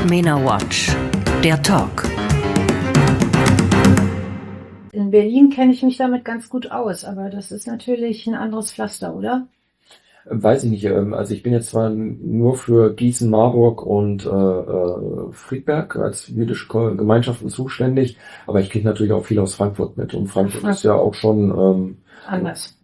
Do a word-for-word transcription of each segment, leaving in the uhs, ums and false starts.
MENA Watch, der Talk. In Berlin kenne ich mich damit ganz gut aus, aber das ist natürlich ein anderes Pflaster, oder? Weiß ich nicht. Also ich bin jetzt zwar nur für Gießen, Marburg und äh, Friedberg als jüdische Gemeinschaften zuständig, aber ich kriege natürlich auch viel aus Frankfurt mit. Und Frankfurt Frankfurt. ist ja auch schon ähm, Anders.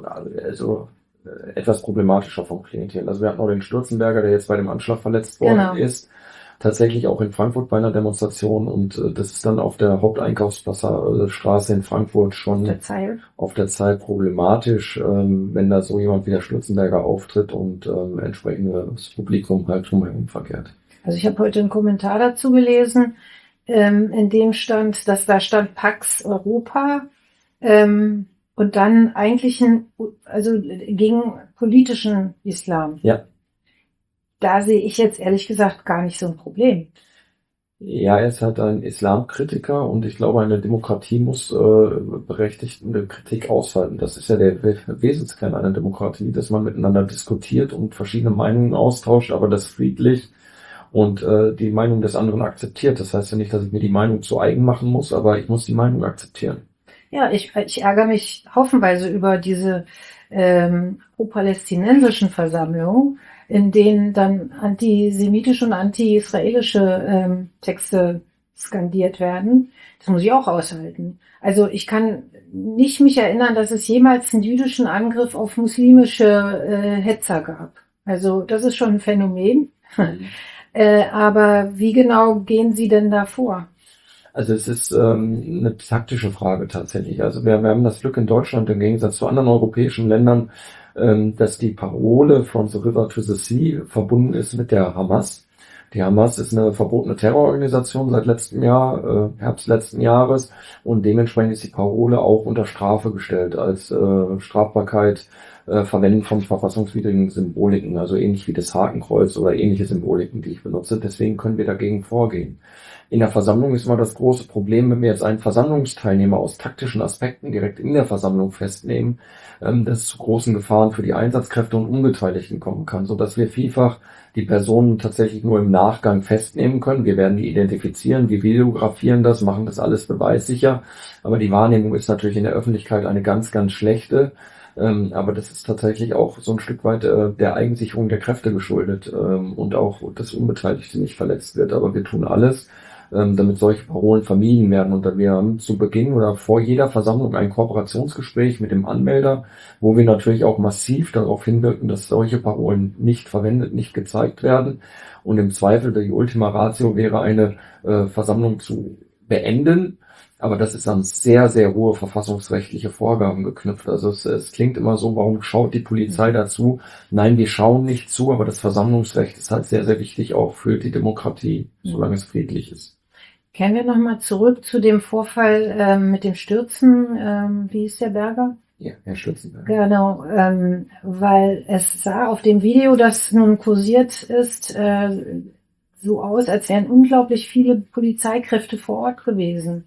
also äh, etwas problematischer vom Klientel. Also wir hatten auch den Stürzenberger, der jetzt bei dem Anschlag verletzt worden Genau. ist. Tatsächlich auch in Frankfurt bei einer Demonstration, und äh, das ist dann auf der Haupteinkaufsstraße in Frankfurt schon Der Zeil. auf der Zeit problematisch, ähm, wenn da so jemand wie der Stürzenberger auftritt und ähm, entsprechendes Publikum halt drumherum verkehrt. Also ich habe heute einen Kommentar dazu gelesen, ähm, in dem stand, dass da stand Pax Europa ähm, und dann eigentlich ein, also gegen politischen Islam. Ja. Da sehe ich jetzt ehrlich gesagt gar nicht so ein Problem. Ja, er ist halt ein Islamkritiker, und ich glaube, eine Demokratie muss äh, berechtigte Kritik aushalten. Das ist ja der Wesenskern einer Demokratie, dass man miteinander diskutiert und verschiedene Meinungen austauscht, aber das friedlich und äh, die Meinung des anderen akzeptiert. Das heißt ja nicht, dass ich mir die Meinung zu eigen machen muss, aber ich muss die Meinung akzeptieren. Ja, ich, ich ärgere mich haufenweise über diese ähm, pro-palästinensischen Versammlungen, in denen dann antisemitische und anti-israelische ähm, Texte skandiert werden. Das muss ich auch aushalten. Also ich kann nicht mich erinnern, dass es jemals einen jüdischen Angriff auf muslimische äh, Hetzer gab. Also das ist schon ein Phänomen. äh, aber wie genau gehen Sie denn da vor? Also es ist ähm, eine taktische Frage tatsächlich. Also wir, wir haben das Glück in Deutschland im Gegensatz zu anderen europäischen Ländern, ähm, dass die Parole from the river to the sea verbunden ist mit der Hamas. Die Hamas ist eine verbotene Terrororganisation seit letztem Jahr, äh, Herbst letzten Jahres, und dementsprechend ist die Parole auch unter Strafe gestellt als äh, Strafbarkeit, äh, Verwenden von verfassungswidrigen Symboliken, also ähnlich wie das Hakenkreuz oder ähnliche Symboliken, die ich benutze. Deswegen können wir dagegen vorgehen. In der Versammlung ist mal das große Problem, wenn wir jetzt einen Versammlungsteilnehmer aus taktischen Aspekten direkt in der Versammlung festnehmen, ähm, dass es zu großen Gefahren für die Einsatzkräfte und Unbeteiligten kommen kann, sodass wir vielfach die Personen tatsächlich nur im Nachgang festnehmen können. Wir werden die identifizieren, wir videografieren das, machen das alles beweissicher, aber die Wahrnehmung ist natürlich in der Öffentlichkeit eine ganz, ganz schlechte. Ähm, aber das ist tatsächlich auch so ein Stück weit äh, der Eigensicherung der Kräfte geschuldet, ähm, und auch, dass Unbeteiligte nicht verletzt wird. Aber wir tun alles, ähm, damit solche Parolen vermieden werden. Und wir haben zu Beginn oder vor jeder Versammlung ein Kooperationsgespräch mit dem Anmelder, wo wir natürlich auch massiv darauf hinwirken, dass solche Parolen nicht verwendet, nicht gezeigt werden. Und im Zweifel, die Ultima Ratio wäre, eine äh, Versammlung zu beenden. Aber das ist an sehr, sehr hohe verfassungsrechtliche Vorgaben geknüpft. Also es, es klingt immer so, warum schaut die Polizei dazu? Nein, wir schauen nicht zu, aber das Versammlungsrecht ist halt sehr, sehr wichtig auch für die Demokratie, solange es friedlich ist. Kehren wir nochmal zurück zu dem Vorfall ähm, mit dem Stürzen. Ähm, wie ist der Berger? Ja, Herr Stürzenberger. Genau, ähm, weil es sah auf dem Video, das nun kursiert ist, äh, so aus, als wären unglaublich viele Polizeikräfte vor Ort gewesen.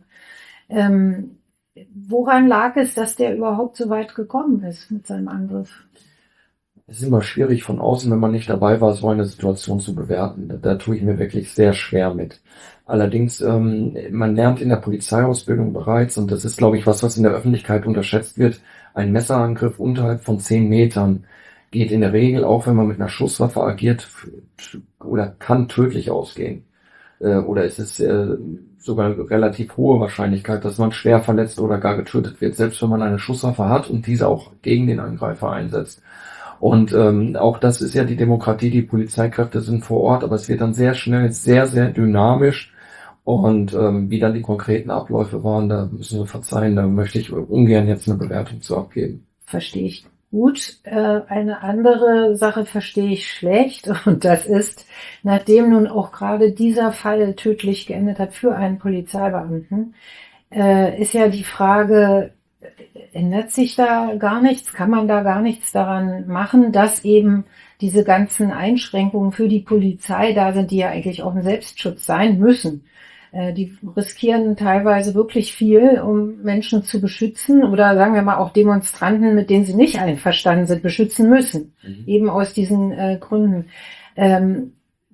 Ähm, woran lag es, dass der überhaupt so weit gekommen ist mit seinem Angriff? Es ist immer schwierig von außen, wenn man nicht dabei war, so eine Situation zu bewerten. Da, da tue ich mir wirklich sehr schwer mit. Allerdings, ähm, man lernt in der Polizeiausbildung bereits, und das ist, glaube ich, was, was in der Öffentlichkeit unterschätzt wird, ein Messerangriff unterhalb von zehn Metern geht in der Regel, auch wenn man mit einer Schusswaffe agiert, oder kann tödlich ausgehen. Äh, oder ist es äh, sogar relativ hohe Wahrscheinlichkeit, dass man schwer verletzt oder gar getötet wird, selbst wenn man eine Schusswaffe hat und diese auch gegen den Angreifer einsetzt. Und ähm, auch das ist ja die Demokratie, die Polizeikräfte sind vor Ort, aber es wird dann sehr schnell, sehr, sehr dynamisch. Und ähm, wie dann die konkreten Abläufe waren, da müssen wir verzeihen, da möchte ich ungern jetzt eine Bewertung zu abgeben. Verstehe ich gut. Äh, eine andere Sache verstehe ich schlecht, und das ist, nachdem nun auch gerade dieser Fall tödlich geendet hat für einen Polizeibeamten, äh, ist ja die Frage, ändert sich da gar nichts? Kann man da gar nichts daran machen, dass eben diese ganzen Einschränkungen für die Polizei da sind, die ja eigentlich auch ein Selbstschutz sein müssen? Äh, die riskieren teilweise wirklich viel, um Menschen zu beschützen, oder sagen wir mal auch Demonstranten, mit denen sie nicht einverstanden sind, beschützen müssen. Mhm. Eben aus diesen äh, Gründen. Ähm,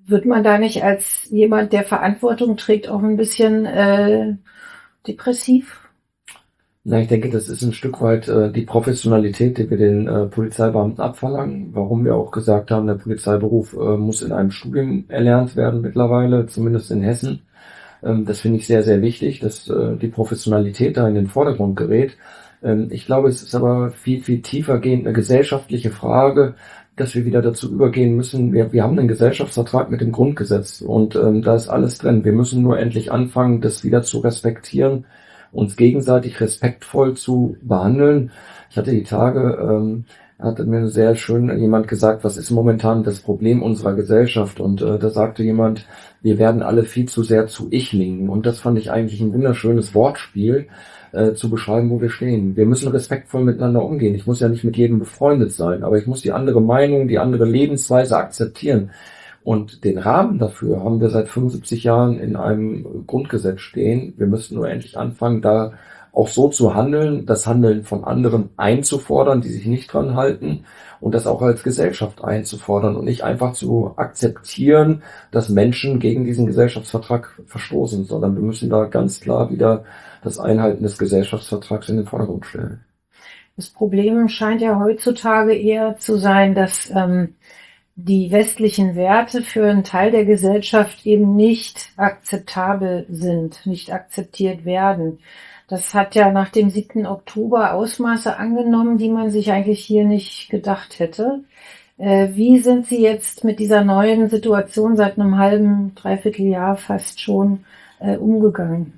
wird man da nicht als jemand, der Verantwortung trägt, auch ein bisschen äh, depressiv? Na, ich denke, das ist ein Stück weit äh, die Professionalität, die wir den äh, Polizeibeamten abverlangen, warum wir auch gesagt haben, der Polizeiberuf äh, muss in einem Studium erlernt werden mittlerweile, zumindest in Hessen. Ähm, das finde ich sehr, sehr wichtig, dass äh, die Professionalität da in den Vordergrund gerät. Ähm, ich glaube, es ist aber viel, viel tiefergehend eine gesellschaftliche Frage, dass wir wieder dazu übergehen müssen. Wir, wir haben einen Gesellschaftsvertrag mit dem Grundgesetz und ähm, da ist alles drin. Wir müssen nur endlich anfangen, das wieder zu respektieren, uns gegenseitig respektvoll zu behandeln. Ich hatte die Tage, ähm, hatte mir sehr schön jemand gesagt, was ist momentan das Problem unserer Gesellschaft? Und äh, da sagte jemand, wir werden alle viel zu sehr zu Ichlingen. Und das fand ich eigentlich ein wunderschönes Wortspiel, äh, zu beschreiben, wo wir stehen. Wir müssen respektvoll miteinander umgehen. Ich muss ja nicht mit jedem befreundet sein, aber ich muss die andere Meinung, die andere Lebensweise akzeptieren. Und den Rahmen dafür haben wir seit fünfundsiebzig Jahren in einem Grundgesetz stehen. Wir müssten nur endlich anfangen, da auch so zu handeln, das Handeln von anderen einzufordern, die sich nicht dran halten, und das auch als Gesellschaft einzufordern und nicht einfach zu akzeptieren, dass Menschen gegen diesen Gesellschaftsvertrag verstoßen, sondern wir müssen da ganz klar wieder das Einhalten des Gesellschaftsvertrags in den Vordergrund stellen. Das Problem scheint ja heutzutage eher zu sein, dass ähm, die westlichen Werte für einen Teil der Gesellschaft eben nicht akzeptabel sind, nicht akzeptiert werden. Das hat ja nach dem siebten Oktober Ausmaße angenommen, die man sich eigentlich hier nicht gedacht hätte. Äh, wie sind Sie jetzt mit dieser neuen Situation seit einem halben, dreiviertel Jahr fast schon äh, umgegangen?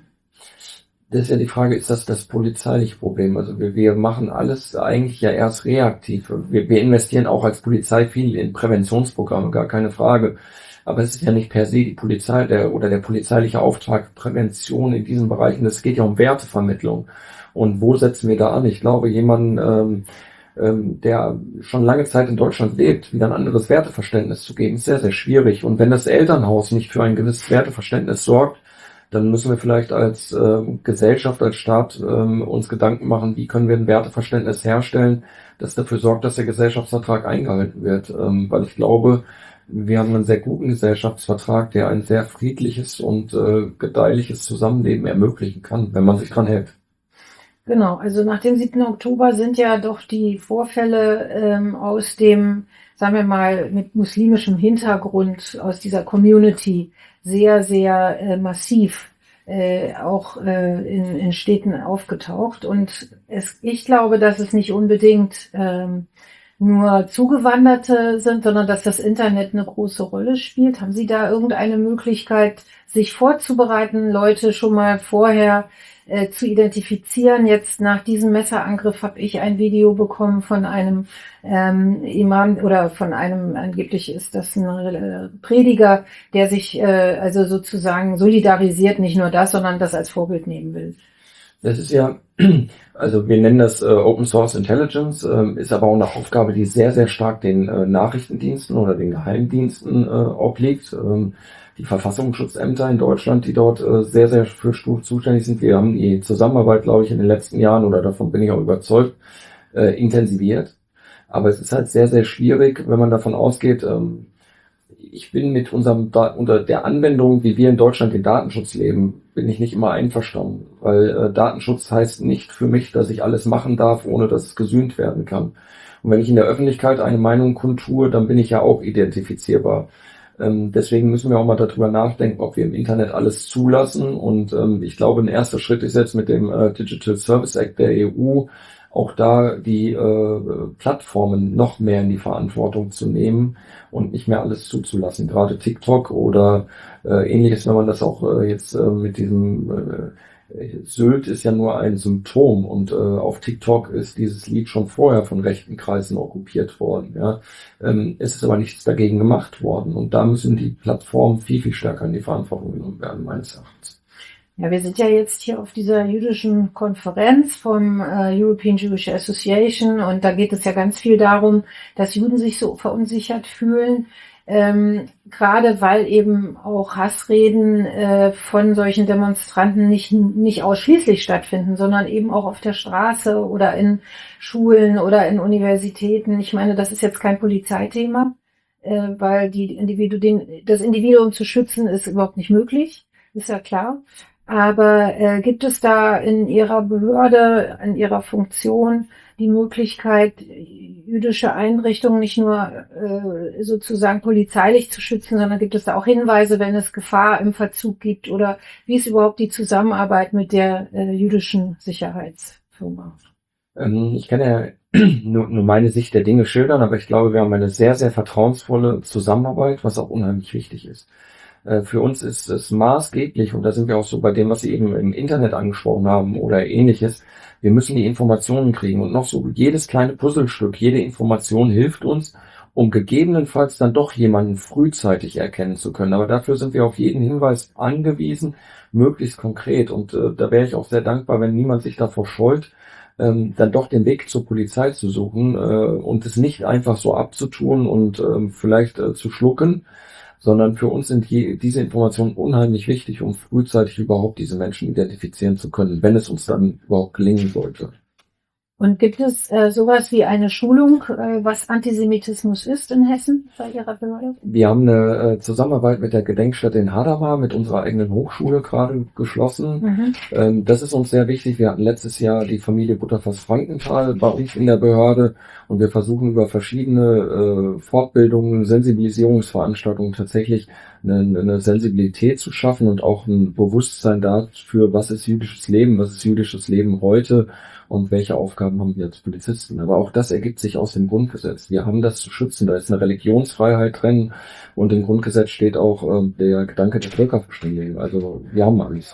Das ist ja die Frage, ist das das polizeiliche Problem? Also wir, wir machen alles eigentlich ja erst reaktiv. Wir, wir investieren auch als Polizei viel in Präventionsprogramme, gar keine Frage. Aber es ist ja nicht per se die Polizei der, oder der polizeiliche Auftrag Prävention in diesen Bereichen. Es geht ja um Wertevermittlung. Und wo setzen wir da an? Ich glaube, jemanden, ähm, ähm, der schon lange Zeit in Deutschland lebt, wieder ein anderes Werteverständnis zu geben, ist sehr, sehr schwierig. Und wenn das Elternhaus nicht für ein gewisses Werteverständnis sorgt, dann müssen wir vielleicht als äh, Gesellschaft, als Staat äh, uns Gedanken machen, wie können wir ein Werteverständnis herstellen, das dafür sorgt, dass der Gesellschaftsvertrag eingehalten wird. Ähm, weil ich glaube, wir haben einen sehr guten Gesellschaftsvertrag, der ein sehr friedliches und äh, gedeihliches Zusammenleben ermöglichen kann, wenn man sich dran hält. Genau, also nach dem siebten Oktober sind ja doch die Vorfälle ähm, aus dem, sagen wir mal, mit muslimischem Hintergrund, aus dieser Community sehr, sehr äh, massiv äh, auch äh, in, in Städten aufgetaucht. Und es, ich glaube, dass es nicht unbedingt ähm, nur Zugewanderte sind, sondern dass das Internet eine große Rolle spielt. Haben Sie da irgendeine Möglichkeit, sich vorzubereiten, Leute schon mal vorher äh, zu identifizieren? Jetzt nach diesem Messerangriff habe ich ein Video bekommen von einem ähm, Imam oder von einem, angeblich ist das ein äh, Prediger, der sich äh, also sozusagen solidarisiert, nicht nur das, sondern das als Vorbild nehmen will. Das ist ja, also wir nennen das äh, Open Source Intelligence, äh, ist aber auch eine Aufgabe, die sehr, sehr stark den äh, Nachrichtendiensten oder den Geheimdiensten äh, obliegt. Ähm, die Verfassungsschutzämter in Deutschland, die dort äh, sehr, sehr für zuständig sind. Wir haben die Zusammenarbeit, glaube ich, in den letzten Jahren, oder davon bin ich auch überzeugt, äh, intensiviert. Aber es ist halt sehr, sehr schwierig, wenn man davon ausgeht, ähm, ich bin mit unserem, unter der Anwendung, wie wir in Deutschland den Datenschutz leben, bin ich nicht immer einverstanden, weil äh, Datenschutz heißt nicht für mich, dass ich alles machen darf, ohne dass es gesühnt werden kann. Und wenn ich in der Öffentlichkeit eine Meinung kundtue, dann bin ich ja auch identifizierbar. Ähm, deswegen müssen wir auch mal darüber nachdenken, ob wir im Internet alles zulassen. Und ähm, ich glaube, ein erster Schritt ist jetzt mit dem äh, Digital Service Act der E U, auch da die äh, Plattformen noch mehr in die Verantwortung zu nehmen und nicht mehr alles zuzulassen. Gerade TikTok oder äh, ähnliches, wenn man das auch äh, jetzt äh, mit diesem äh, Sylt ist ja nur ein Symptom, und äh, auf TikTok ist dieses Lied schon vorher von rechten Kreisen okkupiert worden. Ja, ähm, es ist aber nichts dagegen gemacht worden, und da müssen die Plattformen viel, viel stärker in die Verantwortung genommen werden, meines Erachtens. Ja, wir sind ja jetzt hier auf dieser jüdischen Konferenz vom äh, European Jewish Association, und da geht es ja ganz viel darum, dass Juden sich so verunsichert fühlen, ähm, gerade weil eben auch Hassreden äh, von solchen Demonstranten nicht nicht ausschließlich stattfinden, sondern eben auch auf der Straße oder in Schulen oder in Universitäten. Ich meine, das ist jetzt kein Polizeithema. äh, weil die Individu den, das Individuum zu schützen ist überhaupt nicht möglich, ist ja klar. Aber äh, gibt es da in Ihrer Behörde, in Ihrer Funktion die Möglichkeit, jüdische Einrichtungen nicht nur äh, sozusagen polizeilich zu schützen, sondern gibt es da auch Hinweise, wenn es Gefahr im Verzug gibt? Oder wie ist überhaupt die Zusammenarbeit mit der äh, jüdischen Sicherheitsfirma? Ähm, ich kann ja nur, nur meine Sicht der Dinge schildern, aber ich glaube, wir haben eine sehr, sehr vertrauensvolle Zusammenarbeit, was auch unheimlich wichtig ist. Für uns ist es maßgeblich, und da sind wir auch so bei dem, was Sie eben im Internet angesprochen haben oder ähnliches, wir müssen die Informationen kriegen und noch so jedes kleine Puzzlestück, jede Information hilft uns, um gegebenenfalls dann doch jemanden frühzeitig erkennen zu können. Aber dafür sind wir auf jeden Hinweis angewiesen, möglichst konkret, und äh, da wäre ich auch sehr dankbar, wenn niemand sich davor scheut, ähm, dann doch den Weg zur Polizei zu suchen äh, und es nicht einfach so abzutun und äh, vielleicht äh, zu schlucken, sondern für uns sind je, diese Informationen unheimlich wichtig, um frühzeitig überhaupt diese Menschen identifizieren zu können, wenn es uns dann überhaupt gelingen sollte. Und gibt es äh, sowas wie eine Schulung, äh, was Antisemitismus ist in Hessen bei Ihrer Behörde? Wir haben eine äh, Zusammenarbeit mit der Gedenkstätte in Hadamar, mit unserer eigenen Hochschule gerade geschlossen. Mhm. Ähm, das ist uns sehr wichtig. Wir hatten letztes Jahr die Familie Butterfass-Frankenthal bei uns in der Behörde und wir versuchen über verschiedene äh, Fortbildungen, Sensibilisierungsveranstaltungen tatsächlich eine, eine Sensibilität zu schaffen und auch ein Bewusstsein dafür, was ist jüdisches Leben, was ist jüdisches Leben heute und welche Aufgaben haben wir als Polizisten. Aber auch das ergibt sich aus dem Grundgesetz. Wir haben das zu schützen. Da ist eine Religionsfreiheit drin und im Grundgesetz steht auch äh, der Gedanke der Völkerverständigung. Also wir haben alles.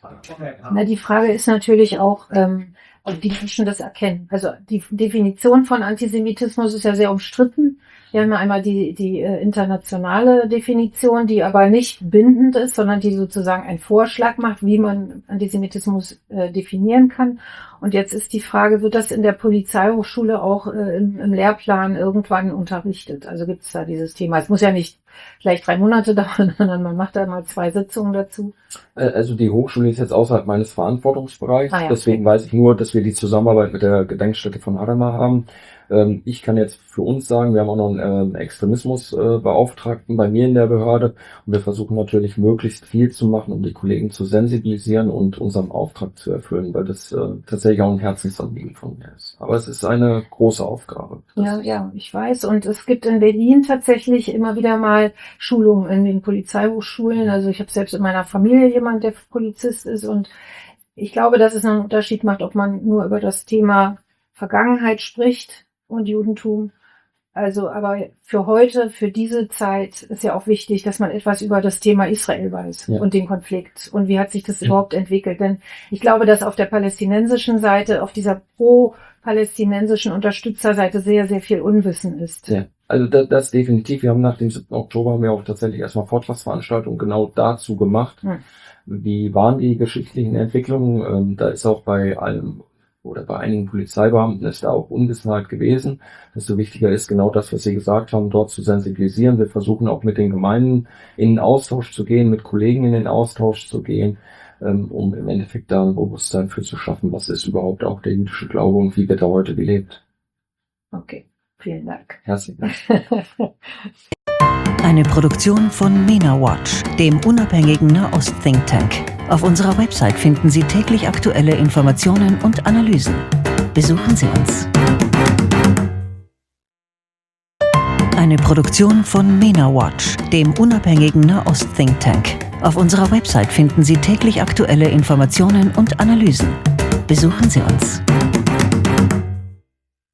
Na, die Frage ist natürlich auch, ähm, ob die Menschen das erkennen. Also die Definition von Antisemitismus ist ja sehr umstritten. Wir haben ja einmal die, die äh, internationale Definition, die aber nicht bindend ist, sondern die sozusagen einen Vorschlag macht, wie man Antisemitismus äh, definieren kann. Und jetzt ist die Frage, wird das in der Polizeihochschule auch äh, im, im Lehrplan irgendwann unterrichtet? Also gibt es da dieses Thema? Es muss ja nicht gleich drei Monate dauern, sondern man macht da mal zwei Sitzungen dazu. Also die Hochschule ist jetzt außerhalb meines Verantwortungsbereichs. Ah ja, deswegen okay. weiß ich nur, dass wir die Zusammenarbeit mit der Gedenkstätte von Hadamar haben. Ich kann jetzt für uns sagen, wir haben auch noch einen Extremismusbeauftragten bei mir in der Behörde und wir versuchen natürlich möglichst viel zu machen, um die Kollegen zu sensibilisieren und unserem Auftrag zu erfüllen, weil das äh, tatsächlich auch ein Herzensanliegen von mir ist. Aber es ist eine große Aufgabe. Ja, ja, ich weiß. Und es gibt in Berlin tatsächlich immer wieder mal Schulungen in den Polizeihochschulen. Also ich habe selbst in meiner Familie jemanden, der Polizist ist und ich glaube, dass es einen Unterschied macht, ob man nur über das Thema Vergangenheit spricht und Judentum. Also, aber für heute, für diese Zeit ist ja auch wichtig, dass man etwas über das Thema Israel weiß ja. und den Konflikt und wie hat sich das ja. überhaupt entwickelt. Denn ich glaube, dass auf der palästinensischen Seite, auf dieser pro-palästinensischen Unterstützerseite sehr, sehr viel Unwissen ist. Ja. Also das, das definitiv. Wir haben nach dem siebten Oktober haben wir auch tatsächlich erstmal Vortragsveranstaltungen genau dazu gemacht. Hm. Wie waren die geschichtlichen Entwicklungen? Ähm, da ist auch bei allem oder bei einigen Polizeibeamten ist da auch Unwissenheit gewesen. Desto wichtiger ist genau das, was Sie gesagt haben, dort zu sensibilisieren. Wir versuchen auch mit den Gemeinden in den Austausch zu gehen, mit Kollegen in den Austausch zu gehen, um im Endeffekt da ein Bewusstsein für zu schaffen, was ist überhaupt auch der jüdische Glaube und wie wird er heute gelebt. Okay, vielen Dank. Herzlichen Dank. Eine Produktion von MENA Watch, dem unabhängigen Nahost-Think Tank. Auf unserer Website finden Sie täglich aktuelle Informationen und Analysen. Besuchen Sie uns. Eine Produktion von MENA Watch, dem unabhängigen Nahost-Think Tank. Auf unserer Website finden Sie täglich aktuelle Informationen und Analysen. Besuchen Sie uns.